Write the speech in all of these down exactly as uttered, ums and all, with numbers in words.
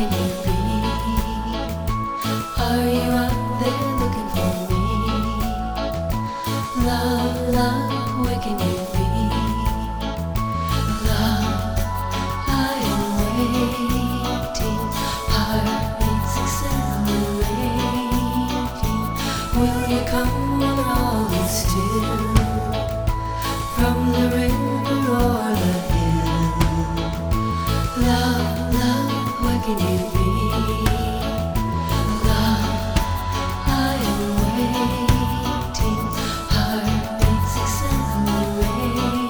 can you be? Are you out there looking for me? Love, love, where can you be? Love, I am waiting, heartbeats accelerating. Will you come when all is still? From the river or the hill, love, love, where can you be? Love, I am waiting, heartbeats accelerating.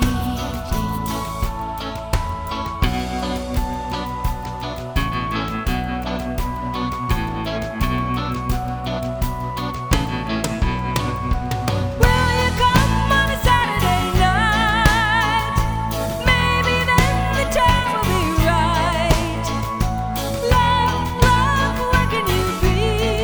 Will you come on a Saturday night? Maybe then the time will be right. Love, love, where can you be?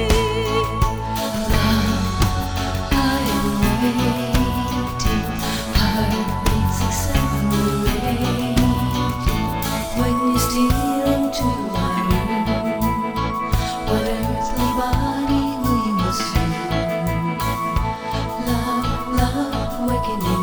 Love, I am waiting, heartbeats accelerating. When you steal into my room, what earthly body will you assume? Love, love, where can you